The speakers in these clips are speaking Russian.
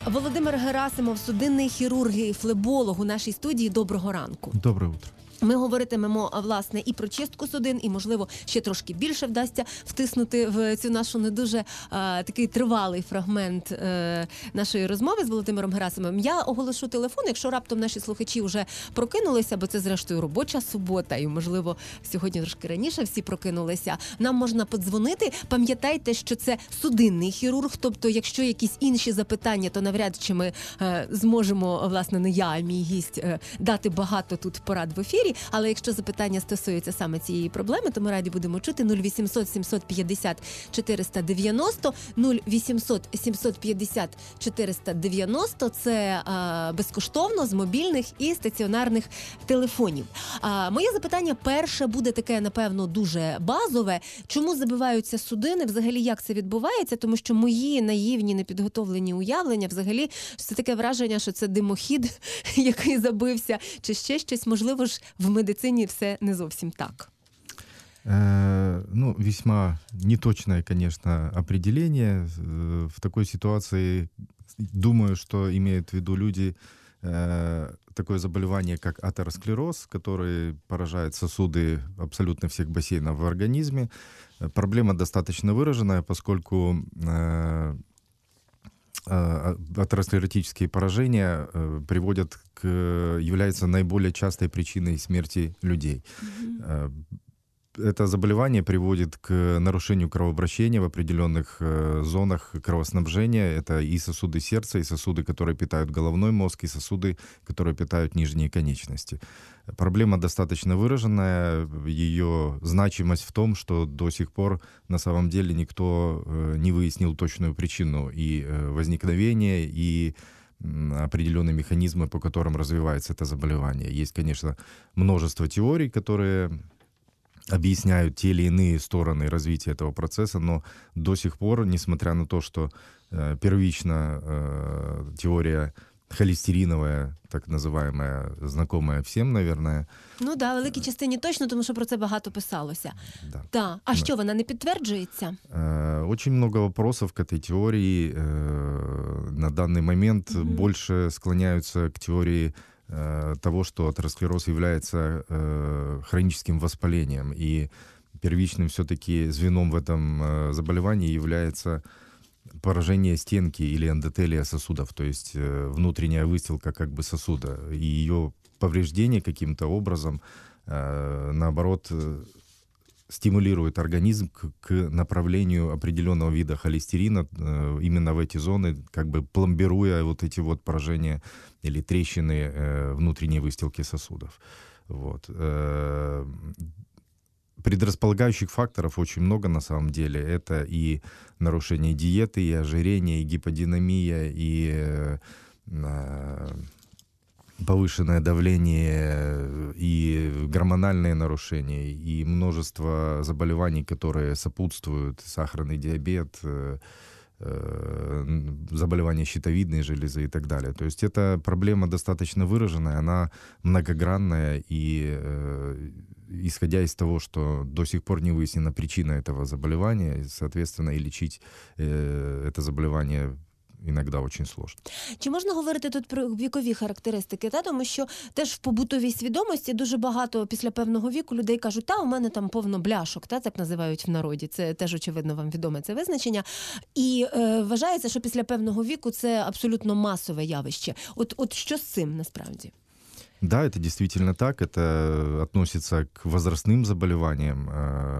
Володимир Герасимов, судинний хірург і флеболог у нашій студії. Доброго ранку. Доброе утро. Ми говоритимемо, власне, і про чистку судин, і, можливо, ще трошки більше вдасться втиснути в цю нашу не дуже такий тривалий фрагмент нашої розмови з Володимиром Герасимовим. Я оголошу телефон, якщо раптом наші слухачі вже прокинулися, бо це, зрештою, робоча субота, і, можливо, сьогодні трошки раніше всі прокинулися, нам можна подзвонити. Пам'ятайте, що це судинний хірург, тобто, якщо якісь інші запитання, то навряд чи ми зможемо, власне, не я, а мій гість, дати багато тут порад в ефірі. Але якщо запитання стосуються саме цієї проблеми, то ми раді будемо чути. 0800 750 490, 0800 750 490. Це безкоштовно з мобільних і стаціонарних телефонів. Моє запитання перше буде таке, напевно, дуже базове. Чому забиваються судини? Взагалі, як це відбувається? Тому що мої наївні, непідготовлені уявлення, взагалі, це таке враження, що це димохід, який забився, чи ще щось. Можливо ж, в медицині все не зовсім так. Весьма неточное, конечно, определение. В такой ситуации, думаю, что имеют в виду люди такое заболевание, как атеросклероз, который поражает сосуды абсолютно всех бассейнов в организме. Проблема достаточно выраженная, поскольку атеросклеротические поражения являются наиболее частой причиной смерти людей. Это заболевание приводит к нарушению кровообращения в определенных зонах кровоснабжения. Это и сосуды сердца, и сосуды, которые питают головной мозг, и сосуды, которые питают нижние конечности. Проблема достаточно выраженная. Ее значимость в том, что до сих пор на самом деле никто не выяснил точную причину и возникновения, и определенные механизмы, по которым развивается это заболевание. Есть, конечно, множество теорий, которые объясняют те или иные стороны развития этого процесса, но до сих пор, несмотря на то, что первично теория холестериновая, так называемая, знакомая всем, наверное. Ну да, великій частині точно, тому що про це багато писалося. Да. Да. А що, вона не підтверджується? Очень много вопросов к этой теории. На данный момент больше склоняются к теории того, что атеросклероз является хроническим воспалением, и первичным все-таки звеном в этом заболевании является поражение стенки или эндотелия сосудов, то есть внутренняя выстилка как бы сосуда, и ее повреждение каким-то образом, наоборот, стимулирует организм к направлению определенного вида холестерина именно в эти зоны, как бы пломбируя вот эти вот поражения или трещины внутренней выстилки сосудов. Вот. Предрасполагающих факторов очень много на самом деле. Это и нарушение диеты, и ожирение, и гиподинамия, и повышенное давление, и гормональные нарушения, и множество заболеваний, которые сопутствуют, сахарный диабет, заболевания щитовидной железы и так далее. То есть эта проблема достаточно выраженная, она многогранная, и исходя из того, что до сих пор не выяснена причина этого заболевания, соответственно, и лечить это заболевание іноді дуже сложно. Чи можна говорити тут про вікові характеристики? Тому що теж в побутовій свідомості дуже багато після певного віку людей кажуть, у мене там повно бляшок, так називають в народі. Це теж, очевидно, вам відоме це визначення. І вважається, що після певного віку це абсолютно масове явище. От що з цим насправді? Да, это действительно так. Это относится к возрастным заболеваниям.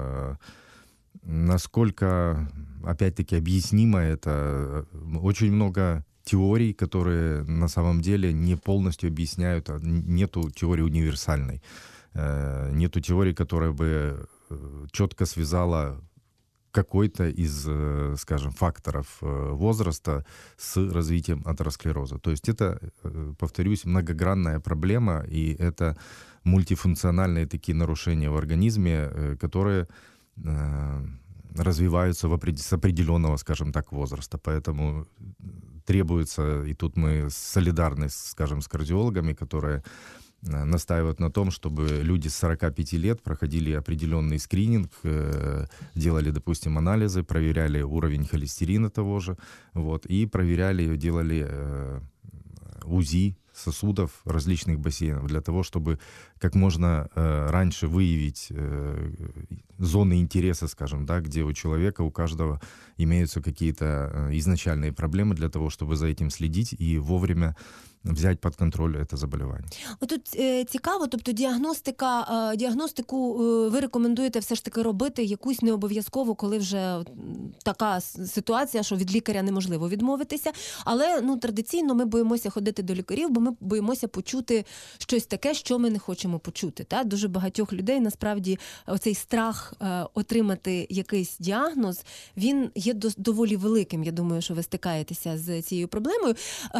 Насколько, опять-таки, объяснимо это, очень много теорий, которые на самом деле не полностью объясняют, нету теории универсальной, нету теории, которая бы четко связала какой-то из, скажем, факторов возраста с развитием атеросклероза. То есть это, повторюсь, многогранная проблема, и это мультифункциональные такие нарушения в организме, которые развиваются с определенного, скажем так, возраста. Поэтому требуется, и тут мы солидарны, скажем, с кардиологами, которые настаивают на том, чтобы люди с 45 лет проходили определенный скрининг, делали, допустим, анализы, проверяли уровень холестерина того же, вот, и проверяли, делали УЗИ сосудов различных бассейнов для того, чтобы как можно раньше выявить зоны интереса, скажем, да, где у человека, у каждого имеются какие-то изначальные проблемы для того, чтобы за этим следить и вовремя взять під контроль це заболівання. Отут цікаво, тобто діагностику ви рекомендуєте все ж таки робити якусь не обов'язково, коли вже така ситуація, що від лікаря неможливо відмовитися, але традиційно ми боїмося ходити до лікарів, бо ми боїмося почути щось таке, що ми не хочемо почути. Та? Дуже багатьох людей, насправді, оцей страх отримати якийсь діагноз, він є доволі великим. Я думаю, що ви стикаєтеся з цією проблемою.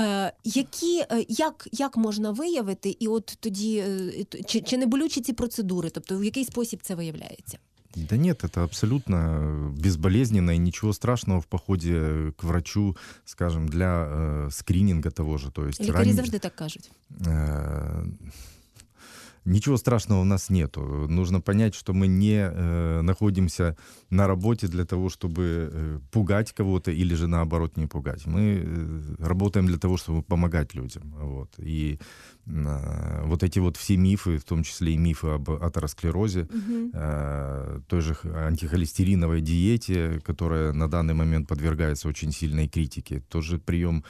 Як можна виявити, і от тоді, чи не болючі ці процедури, тобто в який спосіб це виявляється? Да нет, это абсолютно безболезненно и ничего страшного в походе к врачу, скажем, для скрининга того же. То есть лікарі завжди так кажуть. Ничего страшного у нас нету. Нужно понять, что мы не находимся на работе для того, чтобы пугать кого-то или же наоборот не пугать. Мы работаем для того, чтобы помогать людям. Вот. И вот эти вот все мифы, в том числе и мифы об атеросклерозе, той же антихолестериновой диете, которая на данный момент подвергается очень сильной критике, тоже прием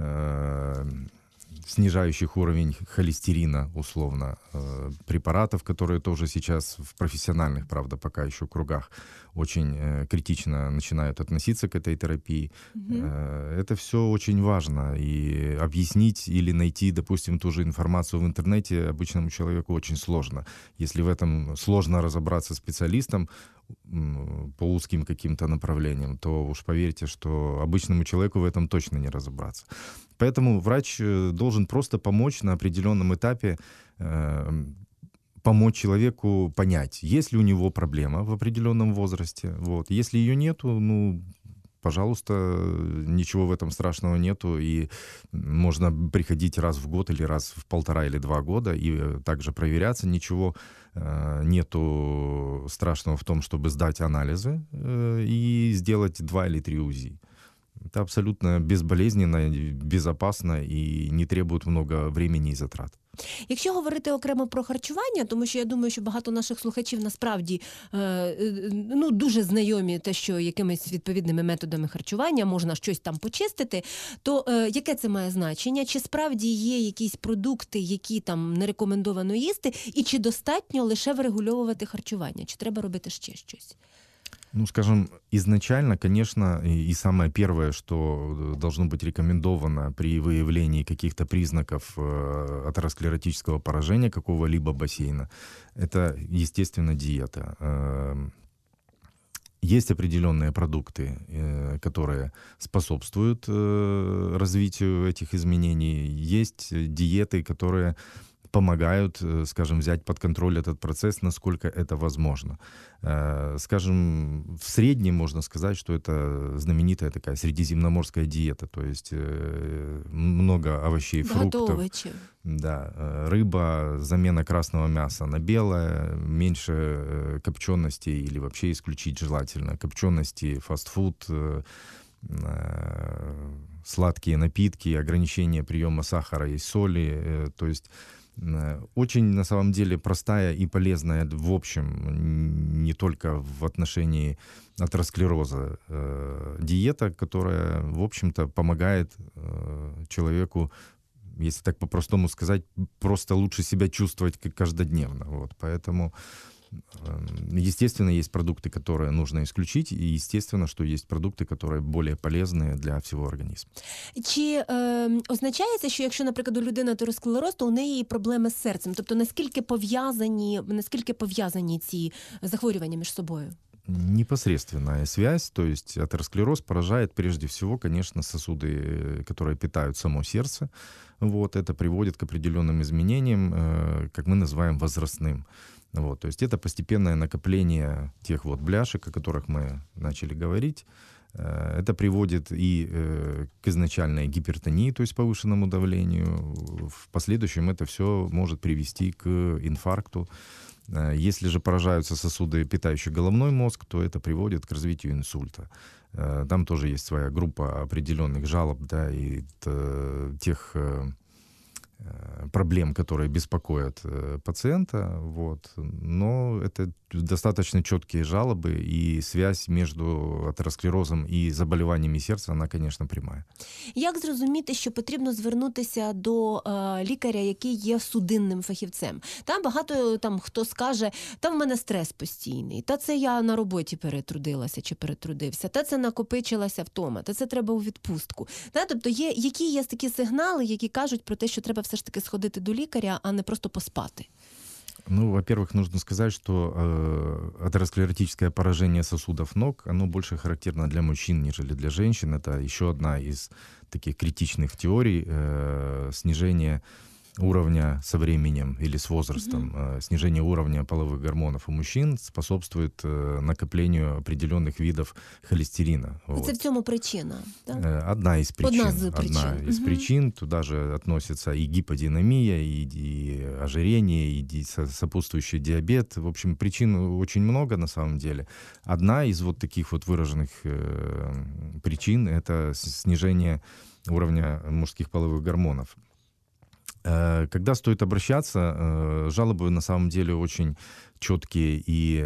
снижающих уровень холестерина, условно, препаратов, которые тоже сейчас в профессиональных, правда, пока еще кругах очень критично начинают относиться к этой терапии. Это все очень важно. И объяснить или найти, допустим, ту же информацию в интернете обычному человеку очень сложно. Если в этом сложно разобраться специалистам по узким каким-то направлениям, то уж поверьте, что обычному человеку в этом точно не разобраться. Поэтому врач должен просто помочь на определенном этапе, помочь человеку понять, есть ли у него проблема в определенном возрасте. Вот. Если ее нету, пожалуйста, ничего в этом страшного нету, и можно приходить раз в год или раз в 1,5 или 2 года и также проверяться. Ничего нету страшного в том, чтобы сдать анализы и сделать 2 или 3 УЗИ. Это абсолютно безболезненно, безопасно и не требует много времени и затрат. Якщо говорити окремо про харчування, тому що я думаю, що багато наших слухачів насправді дуже знайомі те, що якимись відповідними методами харчування можна щось там почистити, то яке це має значення? Чи справді є якісь продукти, які там не рекомендовано їсти, і чи достатньо лише врегульовувати харчування? Чи треба робити ще щось? Скажем, изначально, конечно, и самое первое, что должно быть рекомендовано при выявлении каких-то признаков атеросклеротического поражения какого-либо бассейна, это, естественно, диета. Есть определенные продукты, которые способствуют развитию этих изменений. Есть диеты, которые помогают, скажем, взять под контроль этот процесс, насколько это возможно. Скажем, в среднем можно сказать, что это знаменитая такая средиземноморская диета, то есть много овощей, фруктов. Да, рыба, замена красного мяса на белое, меньше копченостей или вообще исключить желательно копчености, фастфуд, сладкие напитки, ограничение приема сахара и соли, то есть очень, на самом деле, простая и полезная в общем, не только в отношении атеросклероза, диета, которая, в общем-то, помогает человеку, если так по-простому сказать, просто лучше себя чувствовать каждодневно. Вот. Поэтому, естественно, есть продукты, которые нужно исключить, и естественно, что есть продукты, которые более полезные для всего организма. Чи означає це, що якщо, наприклад, у людини атеросклероз, то у неї проблеми з серцем? Тобто наскільки пов'язані ці захворювання між собою? Непосредственная связь, то есть атеросклероз поражает прежде всего, конечно, сосуды, которые питают само сердце. Вот, это приводит к определенным изменениям, как мы называем возрастным. Вот, то есть это постепенное накопление тех вот бляшек, о которых мы начали говорить, Это приводит и к изначальной гипертонии, то есть повышенному давлению. В последующем это все может привести к инфаркту. Если же поражаются сосуды, питающие головной мозг, то это приводит к развитию инсульта. Там тоже есть своя группа определенных жалоб, да, и тех проблем, которые беспокоят пациента, вот. Но это достаточно четкие жалобы, и связь между атеросклерозом і заболіваннями серця, вона, звісно, прямая. Як зрозуміти, що потрібно звернутися до лікаря, який є судинним фахівцем? Там багато хто скаже, та в мене стрес постійний, та це я на роботі перетрудилася чи перетрудився, та це накопичилася втома, та це треба у відпустку. Тобто які є такі сигнали, які кажуть про те, що треба все ж таки сходити до лікаря, а не просто поспати? Ну, во-первых, нужно сказать, что атеросклеротическое поражение сосудов ног, оно больше характерно для мужчин, нежели для женщин. Это еще одна из таких критичных теорий снижения уровня со временем или с возрастом. Снижение уровня половых гормонов у мужчин способствует накоплению определенных видов холестерина. Вот. Це в цьому причина? Да? Одна из причин. Одна из причин. Туда же относятся и гиподинамия, и ожирение, и сопутствующий диабет. В общем, причин очень много на самом деле. Одна из вот таких вот выраженных причин — это снижение уровня мужских половых гормонов. Когда стоит обращаться, жалобы на самом деле очень четкие, и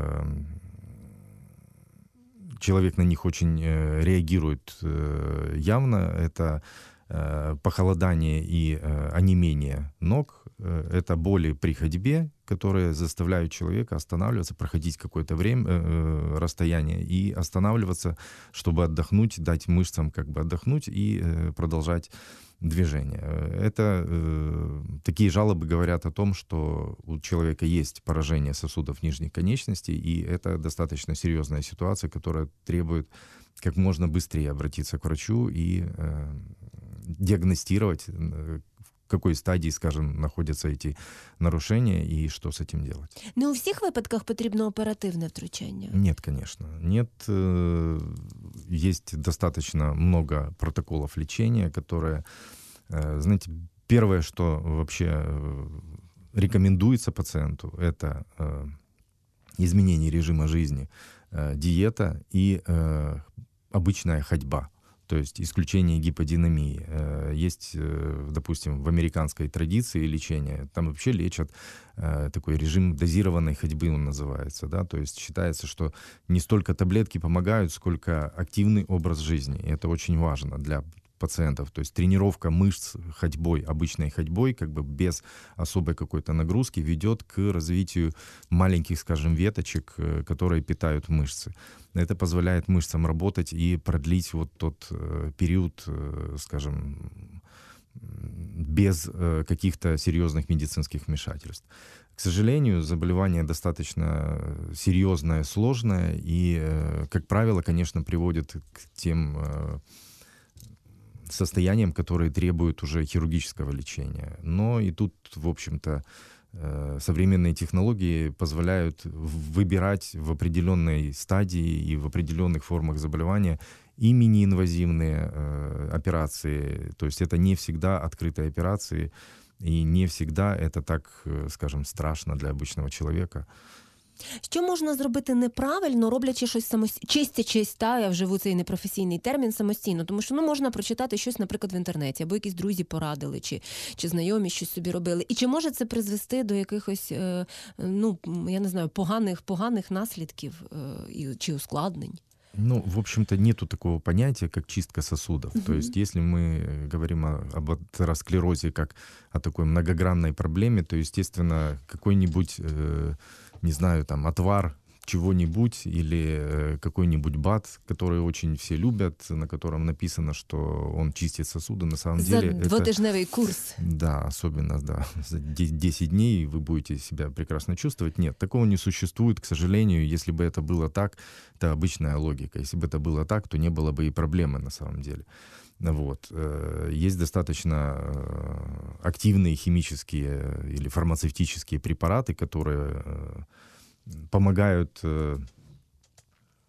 человек на них очень реагирует явно. Это похолодание и онемение ног, это боли при ходьбе, которые заставляют человека останавливаться, проходить какое-то время, расстояние и останавливаться, чтобы отдохнуть, дать мышцам как бы отдохнуть и продолжать движение. Такие жалобы говорят о том, что у человека есть поражение сосудов нижних конечностей, и это достаточно серьезная ситуация, которая требует как можно быстрее обратиться к врачу и диагностировать, в какой стадии, скажем, находятся эти нарушения и что с этим делать. Не у всіх випадках потрібно оперативне втручання? Нет, конечно. Нет. Есть достаточно много протоколов лечения, которые, знаете, первое, что вообще рекомендуется пациенту, это изменение режима жизни, диета и обычная ходьба. То есть исключение гиподинамии. Есть, допустим, в американской традиции лечения, там вообще лечат такой режим дозированной ходьбы, он называется. Да? То есть считается, что не столько таблетки помогают, сколько активный образ жизни. И это очень важно для пациентов. То есть тренировка мышц ходьбой, обычной ходьбой, как бы без особой какой-то нагрузки, ведет к развитию маленьких, скажем, веточек, которые питают мышцы. Это позволяет мышцам работать и продлить вот тот период, скажем, без каких-то серьезных медицинских вмешательств. К сожалению, заболевание достаточно серьезное, сложное и, как правило, конечно, приводит к тем состояниям, которые требуют уже хирургического лечения. Но и тут, в общем-то, современные технологии позволяют выбирать в определенной стадии и в определенных формах заболевания и мини-инвазивные операции. То есть это не всегда открытые операции, и не всегда это так, скажем, страшно для обычного человека. Що можна зробити неправильно, роблячи щось самостійно, чистячись, я вживу цей непрофесійний термін, самостійно? Тому що можна прочитати щось, наприклад, в інтернеті, або якісь друзі порадили, чи знайомі щось собі робили. І чи може це призвести до якихось, я не знаю, поганих наслідків чи ускладнень? Ну, в общем-то, нету такого понятия, как чистка сосудов. То есть, если мы говорим об атеросклерозе как о такой многогранной проблеме, то, естественно, какой-нибудь, не знаю, там, отвар чего-нибудь или какой-нибудь БАД, который очень все любят, на котором написано, что он чистит сосуды, на самом деле... За двотижневый курс. Да, особенно, да. За 10 дней вы будете себя прекрасно чувствовать. Нет, такого не существует, к сожалению. Если бы это было так, это обычная логика. Если бы это было так, то не было бы и проблемы на самом деле. Вот. Есть достаточно активные химические или фармацевтические препараты, которые помогают,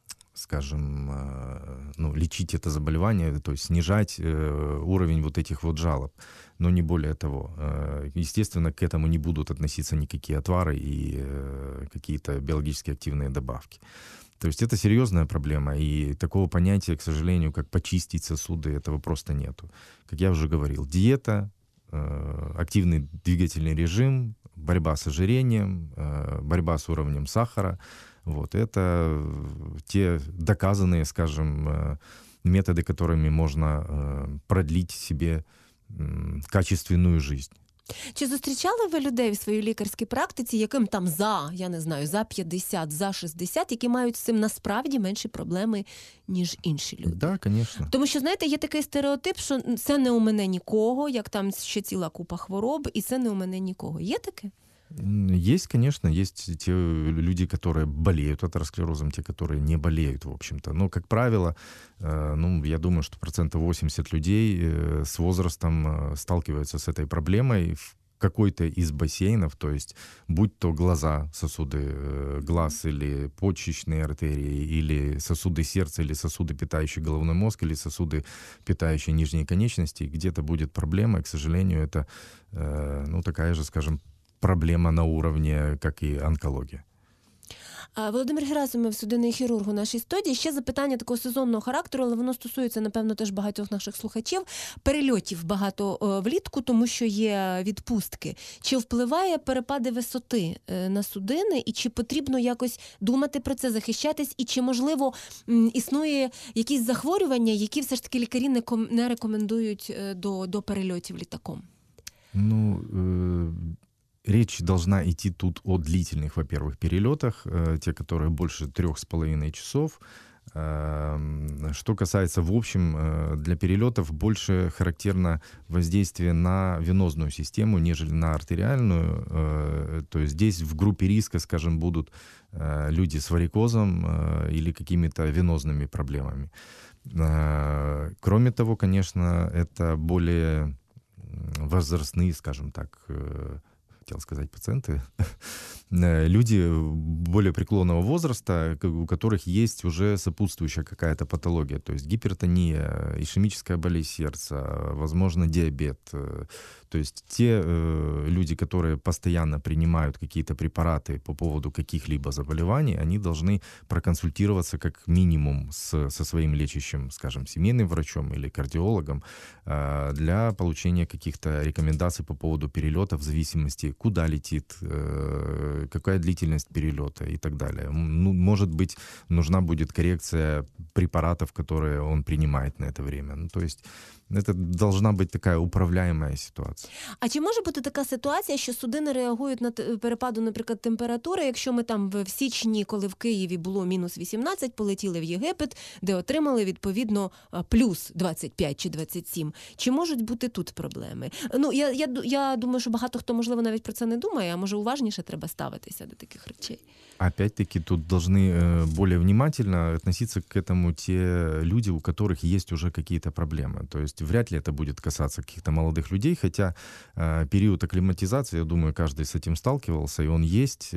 скажем, лечить это заболевание, то есть снижать уровень вот этих вот жалоб, но не более того. Естественно, к этому не будут относиться никакие отвары и какие-то биологически активные добавки. То есть это серьезная проблема, и такого понятия, к сожалению, как почистить сосуды, этого просто нету. Как я уже говорил, диета, активный двигательный режим, борьба с ожирением, борьба с уровнем сахара. Вот, это те доказанные, скажем, методы, которыми можно продлить себе качественную жизнь. Чи зустрічали ви людей в своїй лікарській практиці, яким там за 50, за 60, які мають з цим насправді менші проблеми, ніж інші люди? Да, конечно. Тому що, знаєте, є такий стереотип, що це не у мене нікого, як там ще ціла купа хвороб, і це не у мене нікого. Є таке? Есть, конечно, есть те люди, которые болеют атеросклерозом, те, которые не болеют, в общем-то. Но, как правило, я думаю, что 80% людей с возрастом сталкиваются с этой проблемой в какой-то из бассейнов, то есть будь то глаза, сосуды глаз или почечные артерии, или сосуды сердца, или сосуды, питающие головной мозг, или сосуды, питающие нижние конечности, где-то будет проблема, и, к сожалению, это, такая же, скажем, проблема на уровне, как і онкологія. Володимир Герасимов, судинний хірург у нашій студії. Ще запитання такого сезонного характеру, але воно стосується, напевно, теж багатьох наших слухачів. Перельотів багато влітку, тому що є відпустки. Чи впливає перепади висоти на судини, і чи потрібно якось думати про це, захищатись, і чи, можливо, існує якісь захворювання, які все ж таки лікарі не рекомендують до перельотів літаком? Речь должна идти тут о длительных, во-первых, перелетах, те, которые больше 3,5 часов. Что касается, в общем, для перелетов больше характерно воздействие на венозную систему, нежели на артериальную. То есть здесь в группе риска, скажем, будут люди с варикозом или какими-то венозными проблемами. Кроме того, конечно, это более возрастные, скажем так, хотел сказать пациенты, люди более преклонного возраста, у которых есть уже сопутствующая какая-то патология, то есть гипертония, ишемическая болезнь сердца, возможно, диабет. То есть те люди, которые постоянно принимают какие-то препараты по поводу каких-либо заболеваний, они должны проконсультироваться как минимум со своим лечащим, скажем, семейным врачом или кардиологом для получения каких-то рекомендаций по поводу перелета в зависимости, куда летит, какая длительность перелета и так далее. Может быть, нужна будет коррекция препаратов, которые он принимает на это время. То есть це должна бути така управляєма ситуація. А чи може бути така ситуація, що судини реагують на перепаду, наприклад, температури, якщо ми там в січні, коли в Києві було мінус 18, полетіли в Єгипет, де отримали, відповідно, плюс 25 чи 27. Чи можуть бути тут проблеми? Я думаю, що багато хто, можливо, навіть про це не думає, а може уважніше треба ставитися до таких речей. Опять-таки тут должны более внимательно относиться к этому те люди, у которых есть уже какие-то проблемы. То есть вряд ли это будет касаться каких-то молодых людей, хотя период акклиматизации, я думаю, каждый с этим сталкивался, и он есть.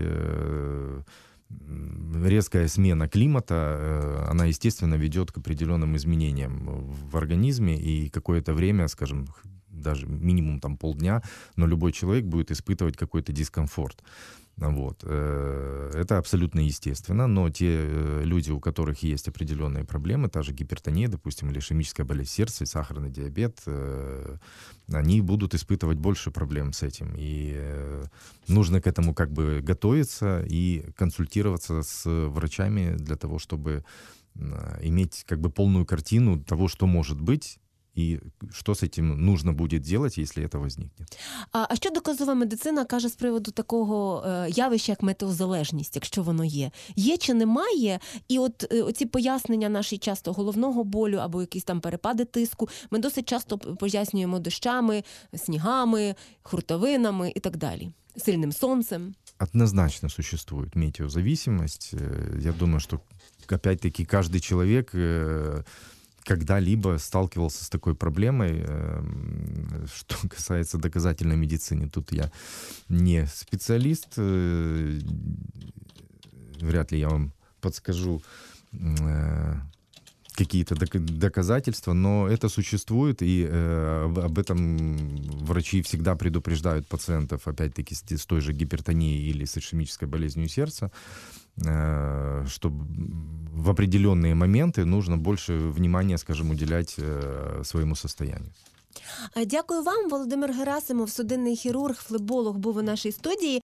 Резкая смена климата, она, естественно, ведет к определенным изменениям в организме, и какое-то время, скажем, даже минимум там полдня, но любой человек будет испытывать какой-то дискомфорт. Вот. Это абсолютно естественно, но те люди, у которых есть определенные проблемы, та же гипертония, допустим, или ишемическая болезнь сердца, и сахарный диабет, они будут испытывать больше проблем с этим. И нужно к этому как бы готовиться и консультироваться с врачами для того, чтобы иметь как бы полную картину того, что может быть, і що з цим нужно буде робити, якщо це виникне. А що доказова медицина каже з приводу такого явища, як метеозалежність, якщо воно є? Є чи немає? І от оці пояснення наші часто головного болю або якісь там перепади тиску, ми досить часто пояснюємо дощами, снігами, хуртовинами і так далі. Сильним сонцем. Однозначно существует метеозависимость. Я думаю, что опять-таки каждый человек когда-либо сталкивался с такой проблемой. Что касается доказательной медицины, тут я не специалист. Вряд ли я вам подскажу какие-то доказательства, но это существует, и об этом врачи всегда предупреждают пациентов, опять-таки, с той же гипертонией или с ишемической болезнью сердца, что в определенные моменты нужно больше внимания, скажем, уделять своему состоянию. Дякую вам, Володимир Герасимов, судинний хірург, флеболог, був у нашій студії.